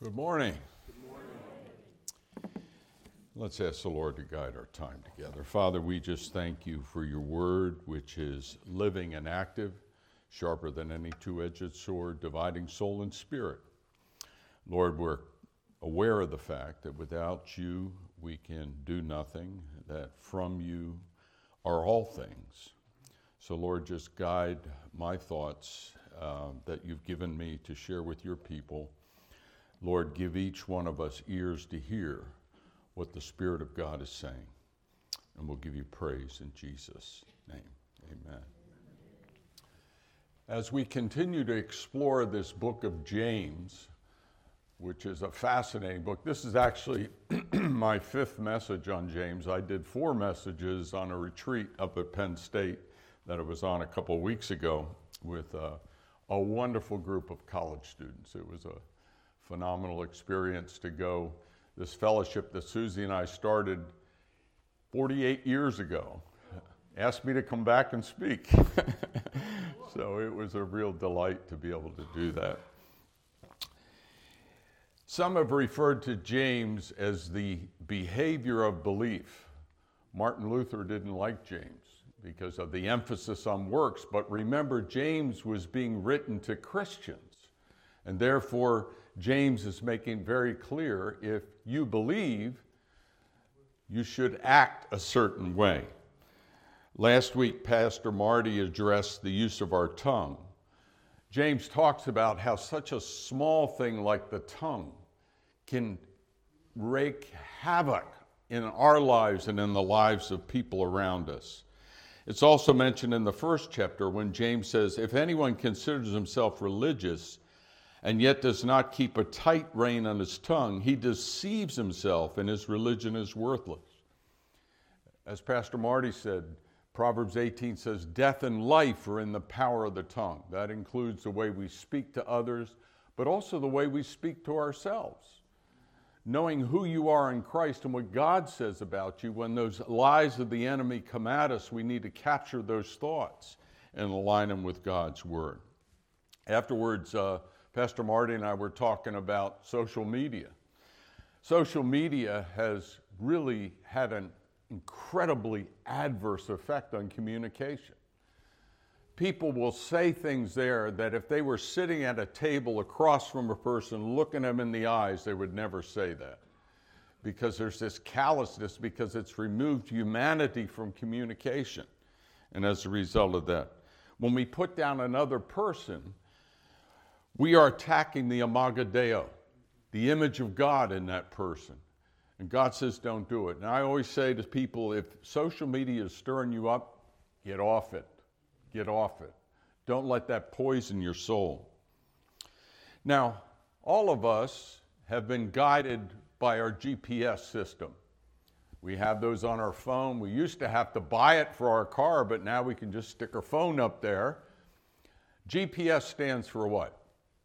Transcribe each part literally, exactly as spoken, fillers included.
Good morning. Let's ask the Lord to guide our time together. Father, we just thank you for your word, which is living and active, sharper than any two-edged sword, dividing soul and spirit. Lord, we're aware of the fact that without you, we can do nothing, that from you are all things. So Lord, just guide my thoughts uh, that you've given me to share with your people. Lord, give each one of us ears to hear what the Spirit of God is saying. And we'll give you praise in Jesus' name. Amen. As we continue to explore this book of James, which is a fascinating book, this is actually my fifth message on James. I did four messages on a retreat up at Penn State that I was on a couple weeks ago with a, a wonderful group of college students. It was a phenomenal experience to go. This fellowship that Susie and I started forty-eight years ago asked me to come back and speak. So it was a real delight to be able to do that. Some have referred to James as the behavior of belief. Martin Luther didn't like James because of the emphasis on works, but remember, James was being written to Christians, and therefore James is making very clear, if you believe, you should act a certain way. Last week, Pastor Marty addressed the use of our tongue. James talks about how such a small thing like the tongue can wreak havoc in our lives and in the lives of people around us. It's also mentioned in the first chapter when James says, if anyone considers himself religious and yet does not keep a tight rein on his tongue, he deceives himself and his religion is worthless. As Pastor Marty said, Proverbs eighteen says, death and life are in the power of the tongue. That includes the way we speak to others, but also the way we speak to ourselves. Knowing who you are in Christ and what God says about you, when those lies of the enemy come at us, we need to capture those thoughts and align them with God's word. Afterwards, uh, Pastor Marty and I were talking about social media. Social media has really had an incredibly adverse effect on communication. People will say things there that if they were sitting at a table across from a person, looking them in the eyes, they would never say that. Because there's this callousness, because it's removed humanity from communication. And as a result of that, when we put down another person, we are attacking the imago Dei, the image of God in that person. And God says, don't do it. And I always say to people, if social media is stirring you up, get off it. Get off it. Don't let that poison your soul. Now, all of us have been guided by our G P S system. We have those on our phone. We used to have to buy it for our car, but now we can just stick our phone up there. G P S stands for what?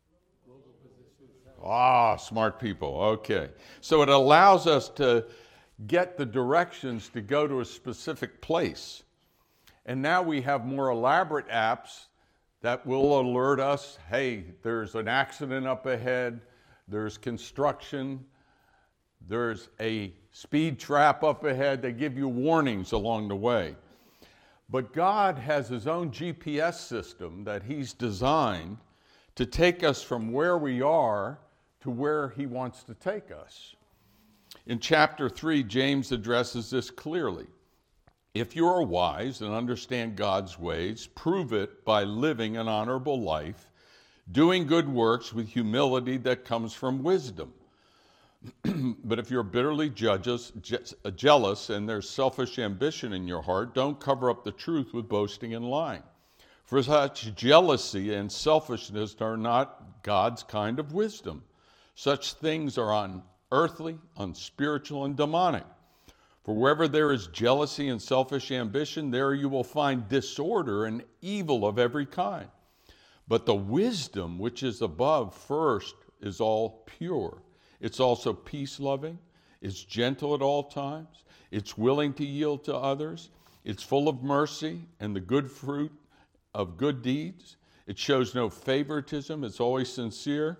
Ah, smart people. Okay. So it allows us to get the directions to go to a specific place. And now we have more elaborate apps that will alert us, hey, there's an accident up ahead, there's construction, there's a speed trap up ahead. They give you warnings along the way. But God has his own G P S system that he's designed to take us from where we are to where he wants to take us. In chapter three, James addresses this clearly. If you are wise and understand God's ways, prove it by living an honorable life, doing good works with humility that comes from wisdom. But if you're bitterly judges, je- jealous and there's selfish ambition in your heart, don't cover up the truth with boasting and lying. For such jealousy and selfishness are not God's kind of wisdom. Such things are unearthly, unspiritual, and demonic. For wherever there is jealousy and selfish ambition, there you will find disorder and evil of every kind. But the wisdom which is above first is all pure. It's also peace-loving. It's gentle at all times. It's willing to yield to others. It's full of mercy and the good fruit of good deeds. It shows no favoritism. It's always sincere.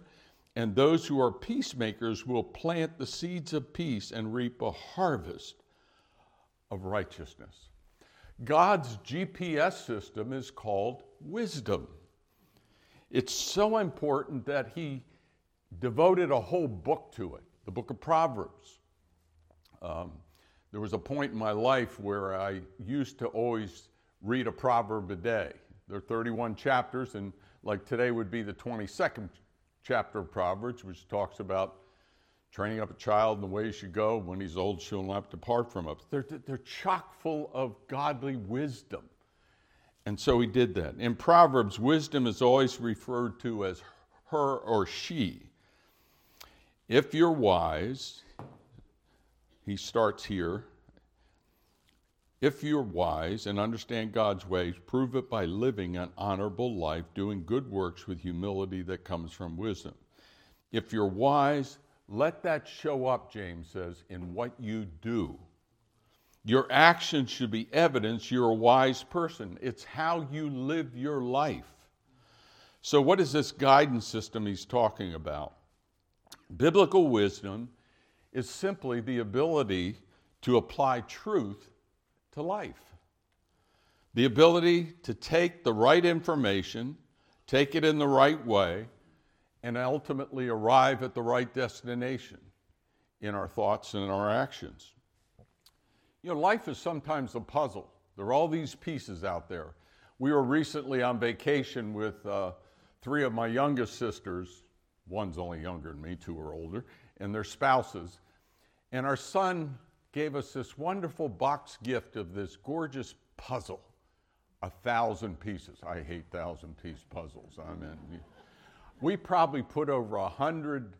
and those who are peacemakers will plant the seeds of peace and reap a harvest of righteousness. God's G P S system is called wisdom. It's so important that he devoted a whole book to it, the book of Proverbs. Um, there was a point in my life where I used to always read a proverb a day. There are thirty-one chapters, and like today would be the twenty-second chapter of Proverbs, which talks about training up a child in the way he should go. When he's old, she'll not depart from it. They're, they're chock full of godly wisdom. And so he did that. In Proverbs, wisdom is always referred to as her or she. If you're wise, he starts here, if you're wise and understand God's ways, prove it by living an honorable life, doing good works with humility that comes from wisdom. If you're wise, let that show up, James says, in what you do. Your actions should be evidence you're a wise person. It's how you live your life. So what is this guidance system he's talking about? Biblical wisdom is simply the ability to apply truth to life. The ability to take the right information, take it in the right way, and ultimately arrive at the right destination in our thoughts and in our actions. You know, life is sometimes a puzzle. There are all these pieces out there. We were recently on vacation with uh, three of my youngest sisters. One's only younger than me, two are older, and their spouses. And our son gave us this wonderful box gift of this gorgeous puzzle, a thousand pieces. I hate thousand-piece puzzles. I mean, we probably put over a hundred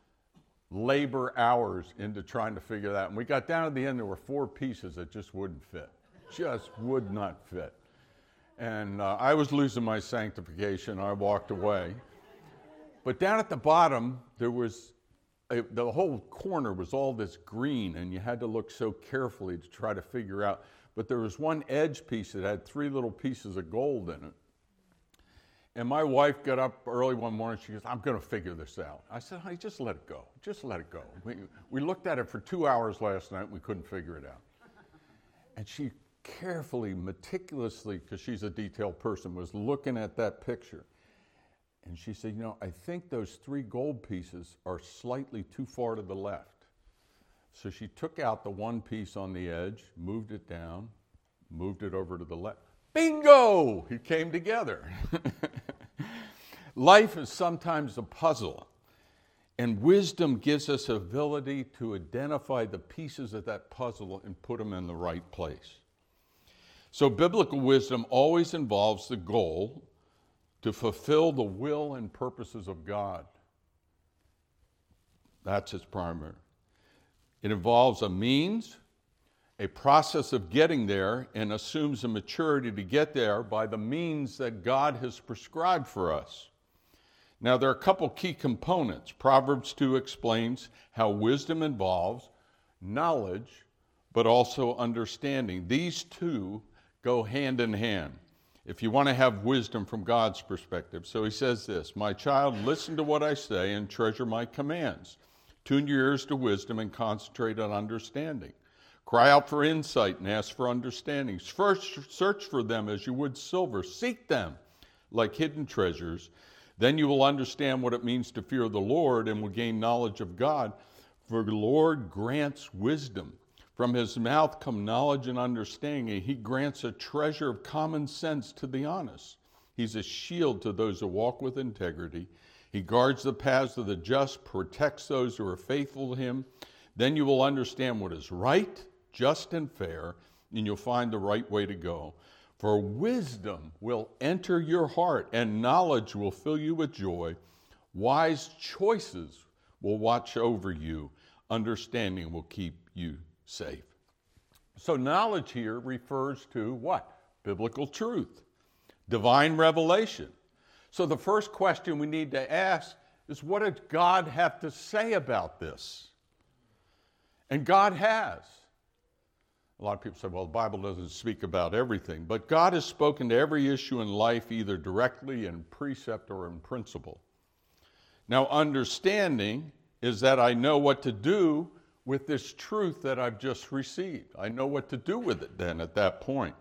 labor hours into trying to figure that out. And we got down to the end, there were four pieces that just wouldn't fit, just would not fit. And uh, I was losing my sanctification. I walked away. But down at the bottom, there was, a, the whole corner was all this green, and you had to look so carefully to try to figure out. But there was one edge piece that had three little pieces of gold in it. And my wife got up early one morning, she goes, I'm gonna figure this out. I said, honey, just let it go, just let it go. We, we looked at it for two hours last night, and we couldn't figure it out. And she carefully, meticulously, because she's a detailed person, was looking at that picture. And she said, you know, I think those three gold pieces are slightly too far to the left. So she took out the one piece on the edge, moved it down, moved it over to the left. Bingo! It came together. Life is sometimes a puzzle, and wisdom gives us ability to identify the pieces of that puzzle and put them in the right place. So biblical wisdom always involves the goal to fulfill the will and purposes of God. That's its primary. It involves a means, a process of getting there, and assumes a maturity to get there by the means that God has prescribed for us. Now, there are a couple key components. Proverbs two explains how wisdom involves knowledge, but also understanding. These two go hand in hand if you want to have wisdom from God's perspective. So he says this, my child, listen to what I say and treasure my commands. Tune your ears to wisdom and concentrate on understanding. Cry out for insight and ask for understanding. First, search for them as you would silver. Seek them like hidden treasures. Then you will understand what it means to fear the Lord and will gain knowledge of God. For the Lord grants wisdom. From his mouth come knowledge and understanding. He grants a treasure of common sense to the honest. He's a shield to those who walk with integrity. He guards the paths of the just, protects those who are faithful to him. Then you will understand what is right, just, and fair, and you'll find the right way to go. For wisdom will enter your heart, and knowledge will fill you with joy. Wise choices will watch over you. Understanding will keep you safe. So knowledge here refers to what? Biblical truth, divine revelation. So the first question we need to ask is, what does God have to say about this? And God has. A lot of people say, well, the Bible doesn't speak about everything, but God has spoken to every issue in life, either directly in precept or in principle. Now, understanding is that I know what to do with this truth that I've just received. I know what to do with it then at that point.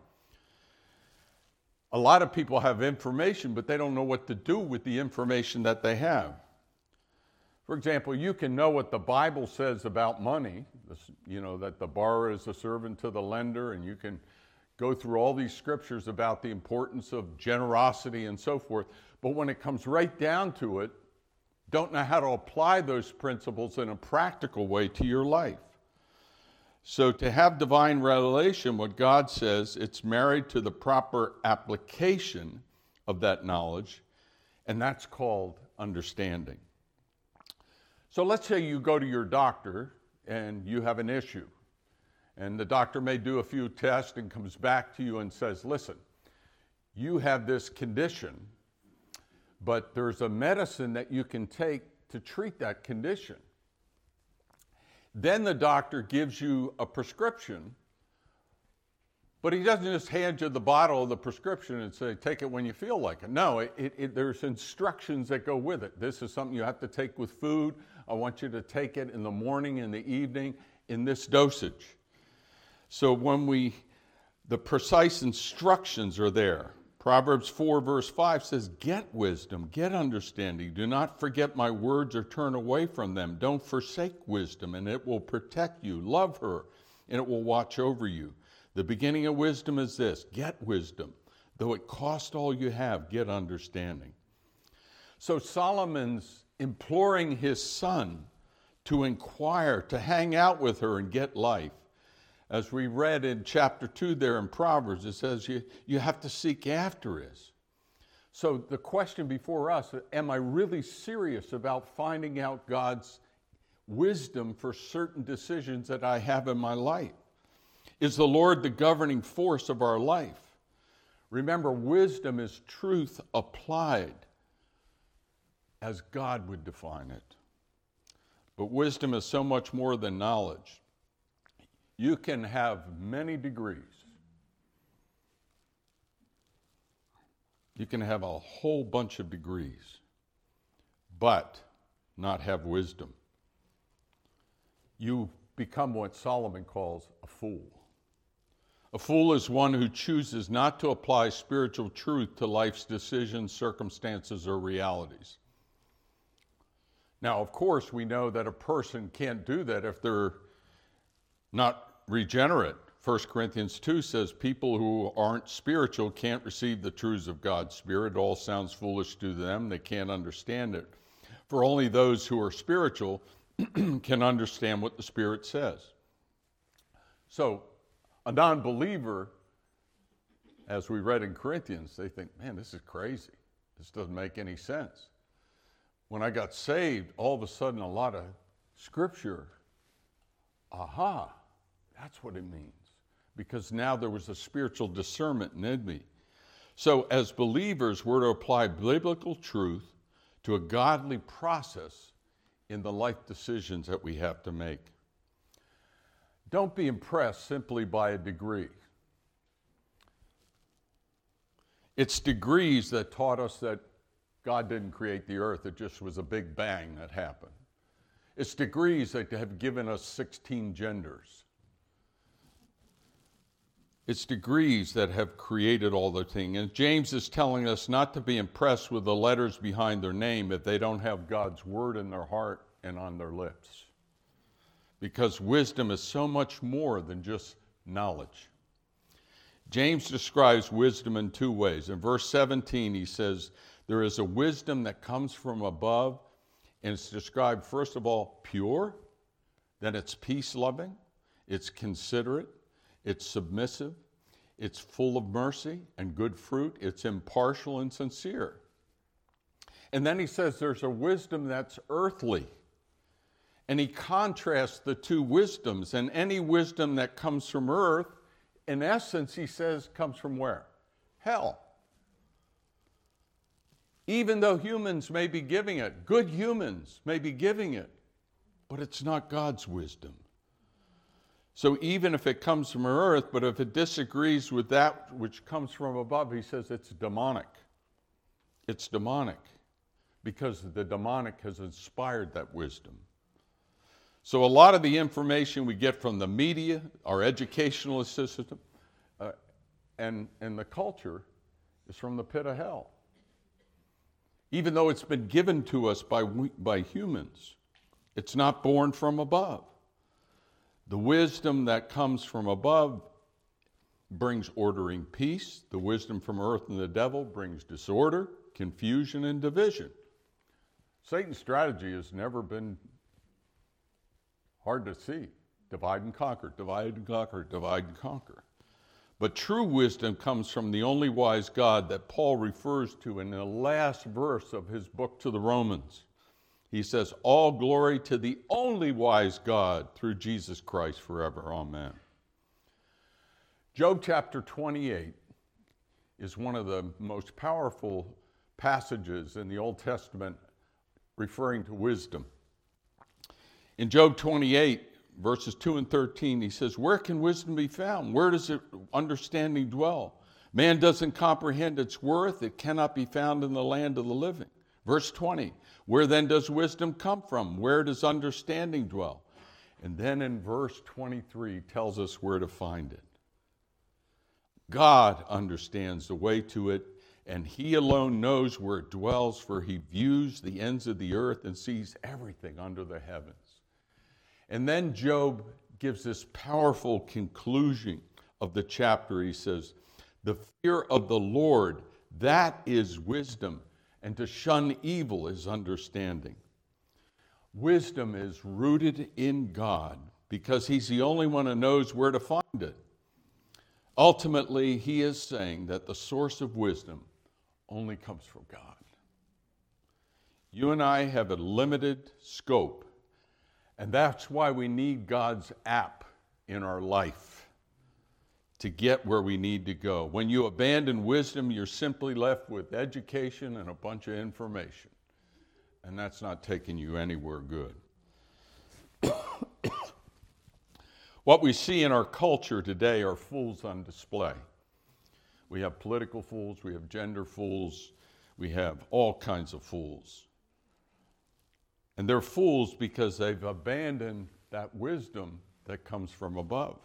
A lot of people have information, but they don't know what to do with the information that they have. For example, you can know what the Bible says about money, you know, that the borrower is a servant to the lender, and you can go through all these scriptures about the importance of generosity and so forth. But when it comes right down to it, don't know how to apply those principles in a practical way to your life. So to have divine revelation, what God says, it's married to the proper application of that knowledge, and that's called understanding. So let's say you go to your doctor and you have an issue, and the doctor may do a few tests and comes back to you and says, listen, you have this condition, but there's a medicine that you can take to treat that condition. Then the doctor gives you a prescription, but he doesn't just hand you the bottle of the prescription and say, take it when you feel like it. No, it, it, there's instructions that go with it. This is something you have to take with food. I want you to take it in the morning, in the evening, in this dosage. So when we, the precise instructions are there. Proverbs four verse five says, get wisdom, get understanding. Do not forget my words or turn away from them. Don't forsake wisdom, and it will protect you. Love her, and it will watch over you. The beginning of wisdom is this: get wisdom. Though it cost all you have, get understanding. So Solomon's imploring his son to inquire, to hang out with her and get life. As we read in chapter two there in Proverbs, it says you, you have to seek after this. So the question before us, am I really serious about finding out God's wisdom for certain decisions that I have in my life? Is the Lord the governing force of our life? Remember, wisdom is truth applied as God would define it. But wisdom is so much more than knowledge. You can have many degrees. You can have a whole bunch of degrees, but not have wisdom. You become what Solomon calls a fool. A fool is one who chooses not to apply spiritual truth to life's decisions, circumstances, or realities. Now, of course, we know that a person can't do that if they're not regenerate. First Corinthians two says people who aren't spiritual can't receive the truths of God's Spirit. It all sounds foolish to them. They can't understand it. For only those who are spiritual can understand what the Spirit says. So a non-believer, as we read in Corinthians, they think, man, this is crazy. This doesn't make any sense. When I got saved, all of a sudden a lot of scripture, aha, that's what it means. Because now there was a spiritual discernment in me. So as believers, we're to apply biblical truth to a godly process in the life decisions that we have to make. Don't be impressed simply by a degree. It's degrees that taught us that God didn't create the earth. It just was a big bang that happened. It's degrees that have given us sixteen genders. It's degrees that have created all the things. And James is telling us not to be impressed with the letters behind their name if they don't have God's word in their heart and on their lips. Because wisdom is so much more than just knowledge. James describes wisdom in two ways. In verse seventeen, he says, there is a wisdom that comes from above, and it's described, first of all, pure, then it's peace-loving, it's considerate, it's submissive, it's full of mercy and good fruit, it's impartial and sincere. And then he says there's a wisdom that's earthly. And he contrasts the two wisdoms, and any wisdom that comes from earth, in essence, he says, comes from where? Hell. Even though humans may be giving it, good humans may be giving it, but it's not God's wisdom. So even if it comes from earth, but if it disagrees with that which comes from above, he says it's demonic. It's demonic. because the demonic has inspired that wisdom. So a lot of the information we get from the media, our educational system, uh, and, and the culture is from the pit of hell. Even though it's been given to us by, by humans, it's not born from above. The wisdom that comes from above brings ordering peace. The wisdom from earth and the devil brings disorder, confusion, and division. Satan's strategy has never been hard to see. Divide and conquer, divide and conquer, divide and conquer. But true wisdom comes from the only wise God that Paul refers to in the last verse of his book to the Romans. He says, all glory to the only wise God through Jesus Christ forever. Amen. Job chapter twenty-eight is one of the most powerful passages in the Old Testament referring to wisdom. In Job twenty-eight, verses two and thirteen, he says, where can wisdom be found? Where does it, understanding dwell? Man doesn't comprehend its worth. It cannot be found in the land of the living. Verse twenty, where then does wisdom come from? Where does understanding dwell? And then in verse twenty-three tells us where to find it. God understands the way to it, and he alone knows where it dwells, for he views the ends of the earth and sees everything under the heavens. And then Job gives this powerful conclusion of the chapter. He says, the fear of the Lord, that is wisdom, and to shun evil is understanding. Wisdom is rooted in God because he's the only one who knows where to find it. Ultimately, he is saying that the source of wisdom only comes from God. You and I have a limited scope, and that's why we need God's app in our life to get where we need to go. When you abandon wisdom, you're simply left with education and a bunch of information, and that's not taking you anywhere good. What we see in our culture today are fools on display. We have political fools, we have gender fools, we have all kinds of fools. And they're fools because they've abandoned that wisdom that comes from above.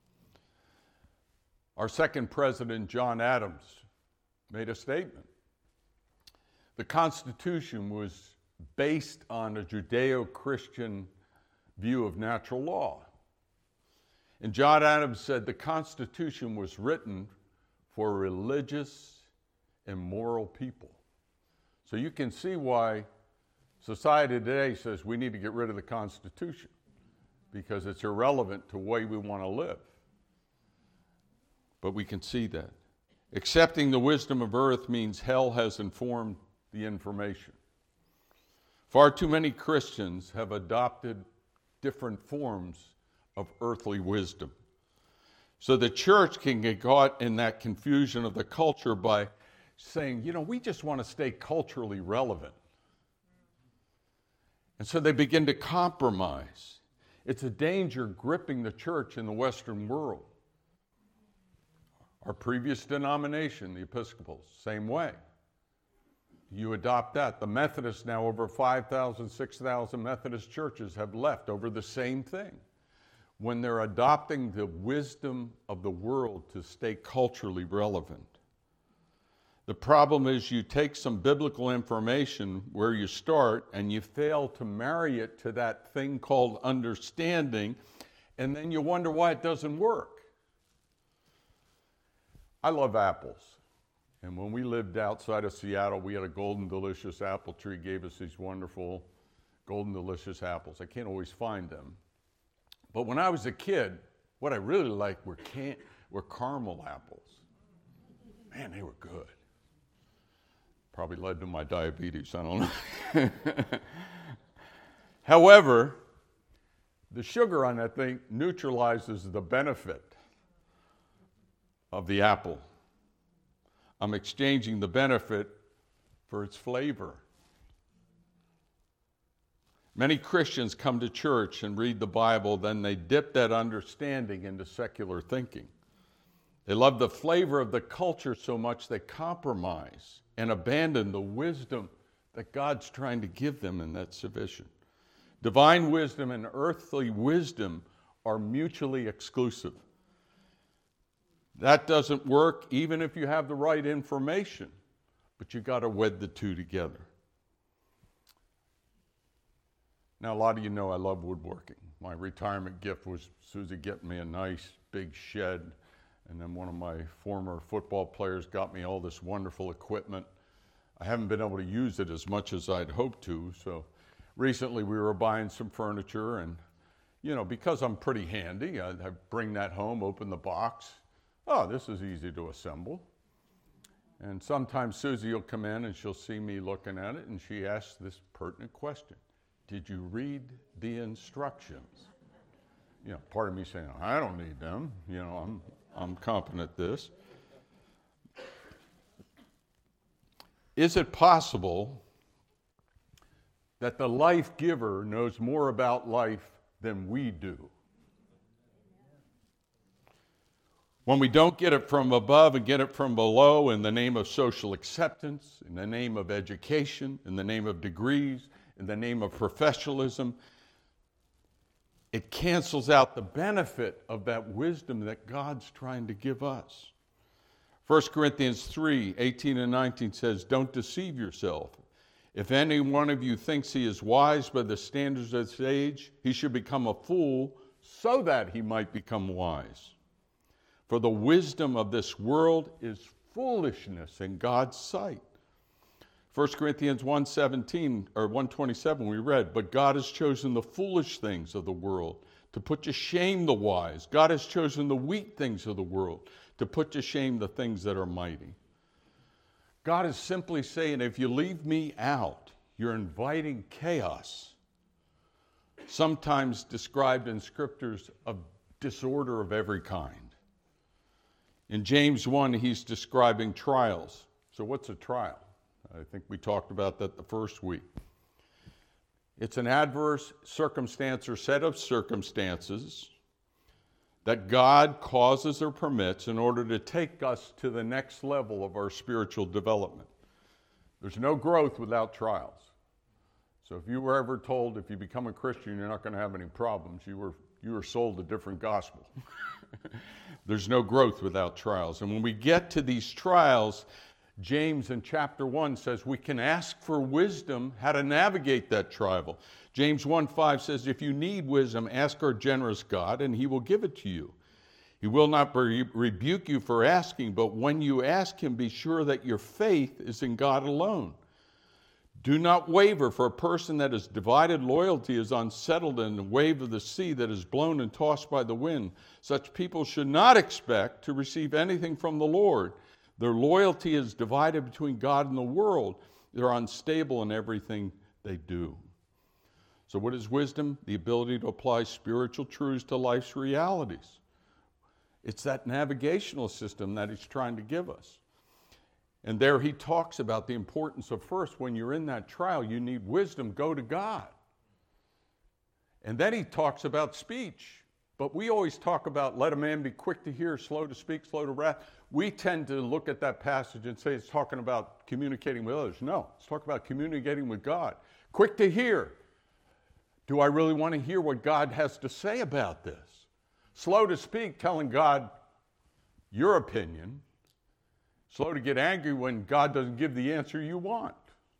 Our second president, John Adams, made a statement. The Constitution was based on a Judeo-Christian view of natural law. And John Adams said the Constitution was written for religious and moral people. So you can see why society today says we need to get rid of the Constitution, because it's irrelevant to the way we want to live. But we can see that. Accepting the wisdom of earth means hell has informed the information. Far too many Christians have adopted different forms of earthly wisdom. So the church can get caught in that confusion of the culture by saying, you know, we just want to stay culturally relevant. And so they begin to compromise. It's a danger gripping the church in the Western world. Our previous denomination, the Episcopals, same way. You adopt that. The Methodists, now over five thousand, six thousand Methodist churches have left over the same thing. When they're adopting the wisdom of the world to stay culturally relevant. The problem is you take some biblical information where you start and you fail to marry it to that thing called understanding, and then you wonder why it doesn't work. I love apples. And when we lived outside of Seattle, we had a Golden Delicious apple tree, gave us these wonderful Golden Delicious apples. I can't always find them. But when I was a kid, what I really liked were, can- were caramel apples. Man, they were good. Probably led to my diabetes, I don't know. However, the sugar on that thing neutralizes the benefit of the apple. I'm exchanging the benefit for its flavor. Many Christians come to church and read the Bible, then they dip that understanding into secular thinking. They love the flavor of the culture so much they compromise and abandon the wisdom that God's trying to give them, and that's sufficient. Divine wisdom and earthly wisdom are mutually exclusive. That doesn't work even if you have the right information, but you got to wed the two together. Now, a lot of you know I love woodworking. My retirement gift was Susie getting me a nice big shed, and then one of my former football players got me all this wonderful equipment. I haven't been able to use it as much as I'd hoped to, so recently we were buying some furniture, and you know, because I'm pretty handy, I, I bring that home, open the box. Oh, this is easy to assemble. And sometimes Susie will come in and she'll see me looking at it, and she asks this pertinent question: did you read the instructions? You know, part of me saying, I don't need them. You know, I'm I'm competent at this. Is it possible that the life giver knows more about life than we do? When we don't get it from above and get it from below in the name of social acceptance, in the name of education, in the name of degrees, in the name of professionalism, it cancels out the benefit of that wisdom that God's trying to give us. First Corinthians three, eighteen and nineteen says, don't deceive yourself. If any one of you thinks he is wise by the standards of this age, he should become a fool so that he might become wise. For the wisdom of this world is foolishness in God's sight. First Corinthians one seventeen or one twenty-seven we read, but God has chosen the foolish things of the world to put to shame the wise. God has chosen the weak things of the world to put to shame the things that are mighty. God is simply saying, if you leave me out, you're inviting chaos, sometimes described in scriptures of disorder of every kind. In James one, he's describing trials. So what's a trial? I think we talked about that the first week. It's an adverse circumstance or set of circumstances that God causes or permits in order to take us to the next level of our spiritual development. There's no growth without trials. So if you were ever told if you become a Christian you're not going to have any problems, you were you were sold a different gospel. There's no growth without trials. And when we get to these trials, James in chapter one says we can ask for wisdom how to navigate that trial. James one five says, if you need wisdom, ask our generous God, and he will give it to you. He will not re- rebuke you for asking, but when you ask him, be sure that your faith is in God alone. Do not waver, for a person that is divided loyalty is unsettled in the wave of the sea that is blown and tossed by the wind. Such people should not expect to receive anything from the Lord. Their loyalty is divided between God and the world. They're unstable in everything they do. So what is wisdom? The ability to apply spiritual truths to life's realities. It's that navigational system that he's trying to give us. And there he talks about the importance of, first, when you're in that trial, you need wisdom, go to God. And then he talks about speech. But we always talk about let a man be quick to hear, slow to speak, slow to wrath. We tend to look at that passage and say it's talking about communicating with others. No, it's talking about communicating with God. Quick to hear. Do I really want to hear what God has to say about this? Slow to speak, telling God your opinion. Slow to get angry when God doesn't give the answer you want.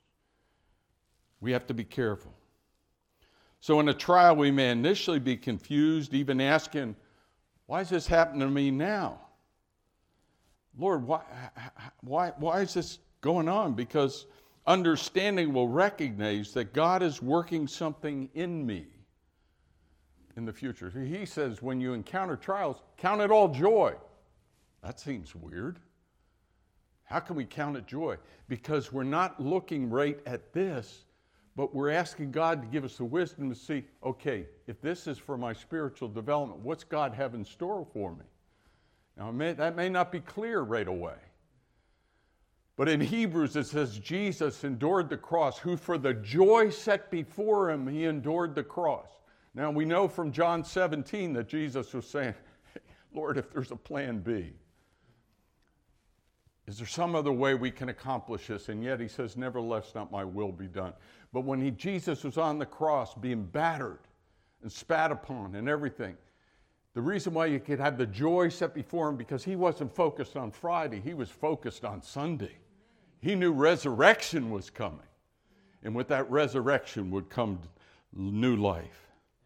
We have to be careful. So in a trial, we may initially be confused, even asking, why is this happening to me now? Lord, why, why, why is this going on? Because understanding will recognize that God is working something in me in the future. He says, when you encounter trials, count it all joy. That seems weird. How can we count it joy? Because we're not looking right at this, but we're asking God to give us the wisdom to see, okay, if this is for my spiritual development, what's God have in store for me? Now, it may, that may not be clear right away. But in Hebrews, it says, Jesus endured the cross, who for the joy set before him, he endured the cross. Now, we know from John seventeen that Jesus was saying, hey, Lord, if there's a plan B. Is there some other way we can accomplish this? And yet he says, nevertheless, not my will be done. But when he, Jesus was on the cross being battered and spat upon and everything, the reason why you could have the joy set before him, because he wasn't focused on Friday, he was focused on Sunday. He knew resurrection was coming. And with that resurrection would come new life.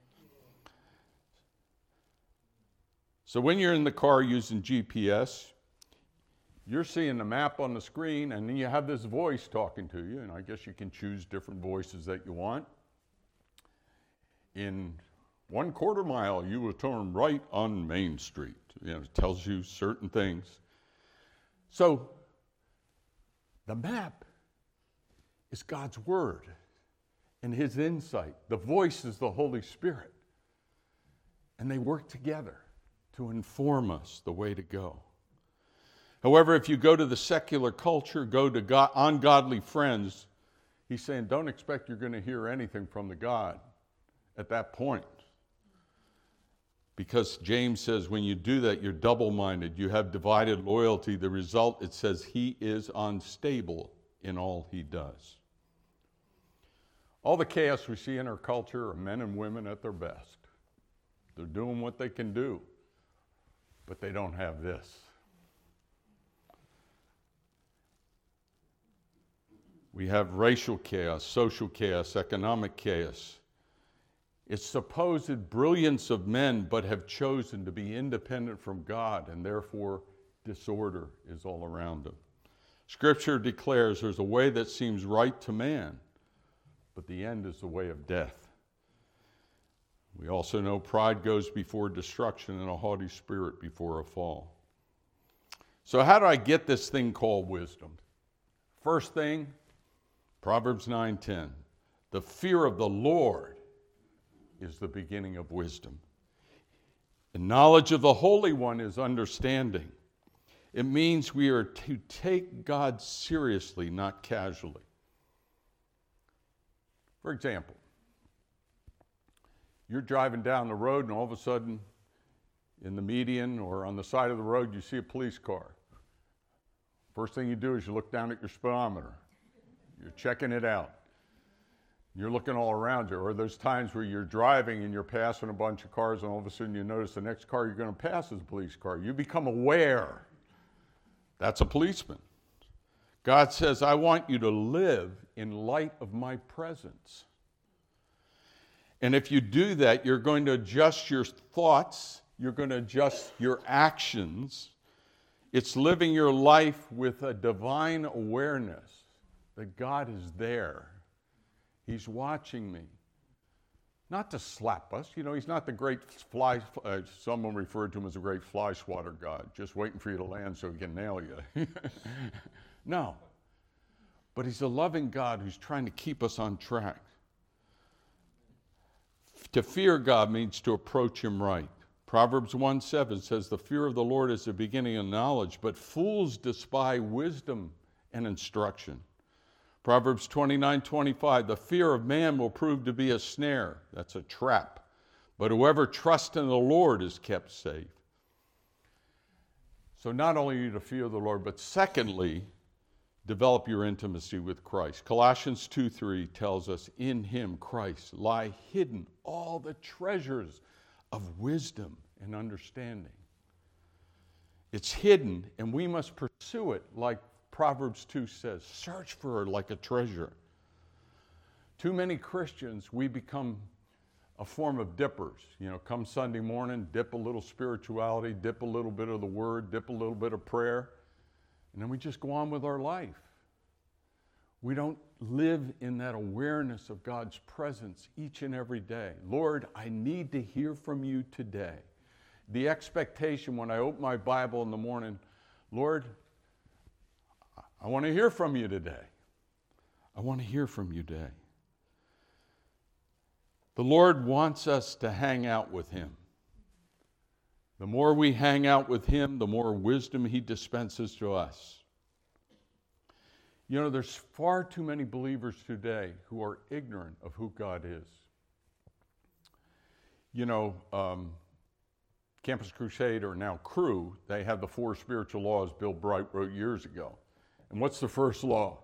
So when you're in the car using G P S, you're seeing the map on the screen, and then you have this voice talking to you, and I guess you can choose different voices that you want. In one quarter mile, you will turn right on Main Street. You know, it tells you certain things. So the map is God's word and his insight. The voice is the Holy Spirit. And they work together to inform us the way to go. However, if you go to the secular culture, go to God, ungodly friends, he's saying, don't expect you're going to hear anything from the God at that point. Because James says when you do that, you're double-minded. You have divided loyalty. The result, it says, he is unstable in all he does. All the chaos we see in our culture are men and women at their best. They're doing what they can do, but they don't have this. We have racial chaos, social chaos, economic chaos. It's supposed brilliance of men, but have chosen to be independent from God, and therefore disorder is all around them. Scripture declares there's a way that seems right to man, but the end is the way of death. We also know pride goes before destruction and a haughty spirit before a fall. So how do I get this thing called wisdom? First thing, Proverbs nine ten. The fear of the Lord is the beginning of wisdom. The knowledge of the Holy One is understanding. It means we are to take God seriously, not casually. For example, you're driving down the road and all of a sudden in the median or on the side of the road you see a police car. First thing you do is you look down at your speedometer. You're checking it out. You're looking all around you. Or there's times where you're driving and you're passing a bunch of cars and all of a sudden you notice the next car you're going to pass is a police car. You become aware. That's a policeman. God says, I want you to live in light of my presence. And if you do that, you're going to adjust your thoughts. You're going to adjust your actions. It's living your life with a divine awareness that God is there. He's watching me. Not to slap us. You know, he's not the great fly, uh, someone referred to him as a great fly swatter God, just waiting for you to land so he can nail you. No. But he's a loving God who's trying to keep us on track. To fear God means to approach him right. Proverbs one seven says, the fear of the Lord is the beginning of knowledge, but fools despise wisdom and instruction. Proverbs twenty-nine twenty-five, the fear of man will prove to be a snare. That's a trap. But whoever trusts in the Lord is kept safe. So not only are you to fear the Lord, but secondly, develop your intimacy with Christ. Colossians two three tells us, in him, Christ, lie hidden all the treasures of wisdom and understanding. It's hidden, and we must pursue it like Proverbs two says, search for it like a treasure. Too many Christians, we become a form of dippers. You know, come Sunday morning, dip a little spirituality, dip a little bit of the word, dip a little bit of prayer, and then we just go on with our life. We don't live in that awareness of God's presence each and every day. Lord, I need to hear from you today. The expectation when I open my Bible in the morning, Lord, I want to hear from you today. I want to hear from you today. The Lord wants us to hang out with him. The more we hang out with him, the more wisdom he dispenses to us. You know, there's far too many believers today who are ignorant of who God is. You know, um, Campus Crusade, or now Cru, they have the four spiritual laws Bill Bright wrote years ago. And what's the first law?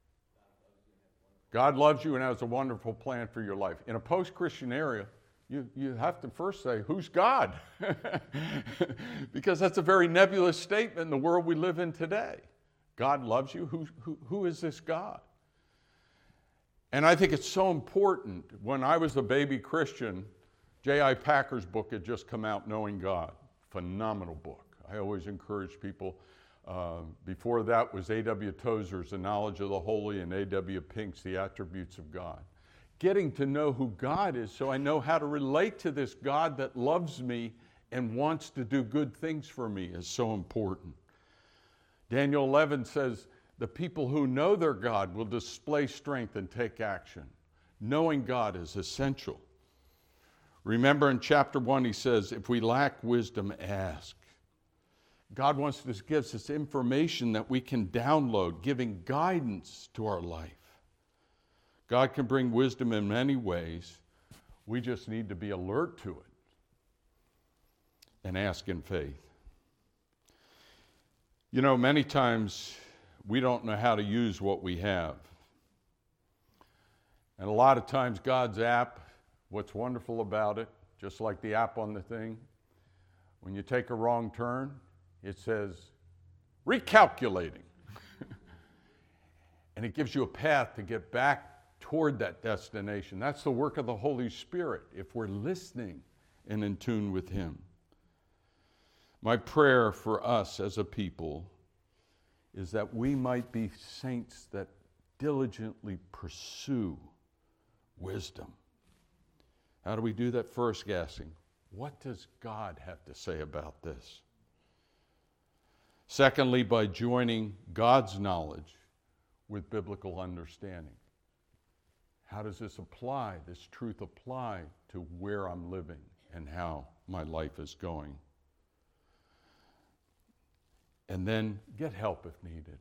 God loves you and has a wonderful plan for your life. In a post-Christian area, you, you have to first say, who's God? Because that's a very nebulous statement in the world we live in today. God loves you? Who, who, who is this God? And I think it's so important. When I was a baby Christian, J I Packer's book had just come out, Knowing God. Phenomenal book. I always encourage people. Uh, before that was A W Tozer's The Knowledge of the Holy and A W Pink's The Attributes of God. Getting to know who God is so I know how to relate to this God that loves me and wants to do good things for me is so important. Daniel eleven says, the people who know their God will display strength and take action. Knowing God is essential. Remember in chapter one, he says, if we lack wisdom, ask. God wants to give us information that we can download, giving guidance to our life. God can bring wisdom in many ways. We just need to be alert to it and ask in faith. You know, many times we don't know how to use what we have. And a lot of times God's app, what's wonderful about it, just like the app on the thing, when you take a wrong turn, it says, recalculating. And it gives you a path to get back toward that destination. That's the work of the Holy Spirit, if we're listening and in tune with Him. My prayer for us as a people is that we might be saints that diligently pursue wisdom. How do we do that? First, asking, what does God have to say about this? Secondly, by joining God's knowledge with biblical understanding. How does this apply, this truth apply to where I'm living and how my life is going? And then get help if needed.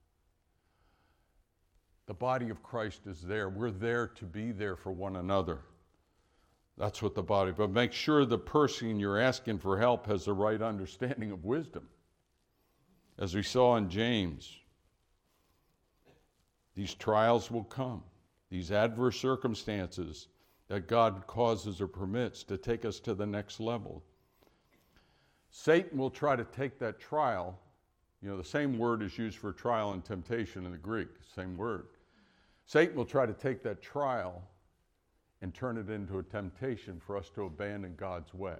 The body of Christ is there. We're there to be there for one another. That's what the body, but make sure the person you're asking for help has the right understanding of wisdom. As we saw in James, these trials will come. These adverse circumstances that God causes or permits to take us to the next level. Satan will try to take that trial. You know, the same word is used for trial and temptation in the Greek, same word. Satan will try to take that trial and turn it into a temptation for us to abandon God's way.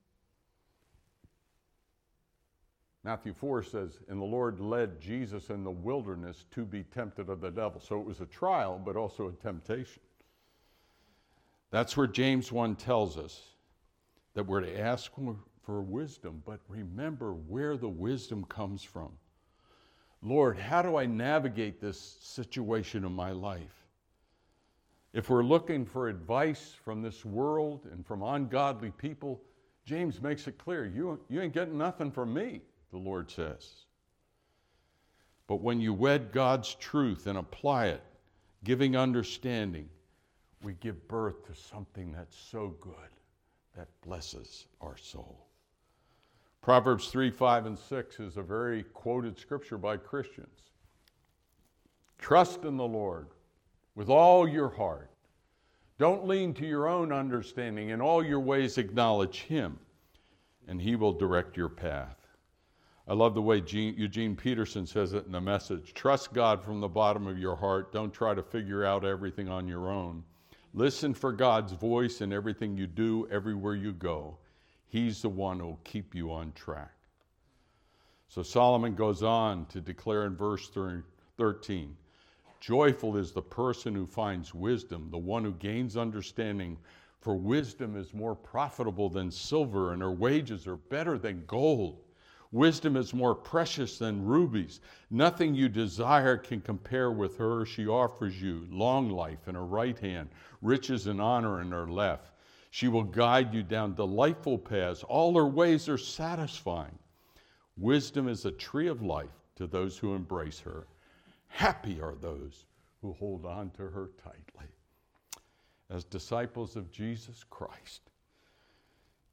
Matthew four says, and the Lord led Jesus in the wilderness to be tempted of the devil. So it was a trial, but also a temptation. That's where James one tells us that we're to ask for wisdom, but remember where the wisdom comes from. Lord, how do I navigate this situation in my life? If we're looking for advice from this world and from ungodly people, James makes it clear, you, you ain't getting nothing from me, the Lord says. But when you wed God's truth and apply it, giving understanding, we give birth to something that's so good that blesses our soul. Proverbs three, five, and six is a very quoted scripture by Christians. Trust in the Lord with all your heart. Don't lean to your own understanding. In all your ways acknowledge Him, and He will direct your path. I love the way Gene, Eugene Peterson says it in the Message. Trust God from the bottom of your heart. Don't try to figure out everything on your own. Listen for God's voice in everything you do, everywhere you go. He's the one who will keep you on track. So Solomon goes on to declare in verse thirteen, joyful is the person who finds wisdom, the one who gains understanding, for wisdom is more profitable than silver, and her wages are better than gold. Wisdom is more precious than rubies. Nothing you desire can compare with her. She offers you long life in her right hand, riches and honor in her left. She will guide you down delightful paths. All her ways are satisfying. Wisdom is a tree of life to those who embrace her. Happy are those who hold on to her tightly. As disciples of Jesus Christ,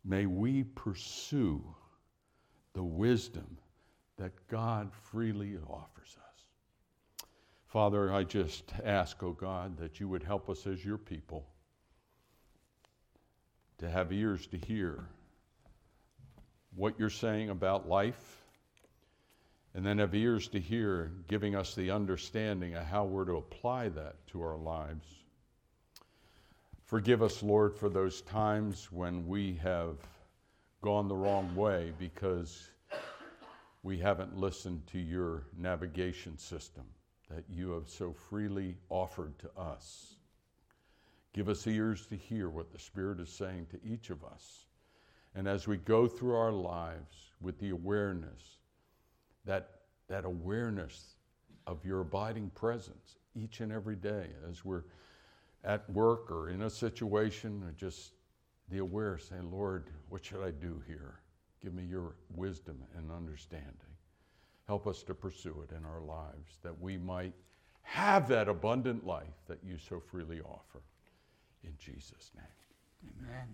may we pursue the wisdom that God freely offers us. Father, I just ask, oh God, that you would help us as your people to have ears to hear what you're saying about life, and then have ears to hear, giving us the understanding of how we're to apply that to our lives. Forgive us, Lord, for those times when we have gone the wrong way because we haven't listened to your navigation system that you have so freely offered to us. Give us ears to hear what the Spirit is saying to each of us. And as we go through our lives with the awareness, that, that awareness of your abiding presence each and every day as we're at work or in a situation, or just the aware saying, Lord, what should I do here? Give me your wisdom and understanding. Help us to pursue it in our lives, that we might have that abundant life that you so freely offer. In Jesus' name. Amen.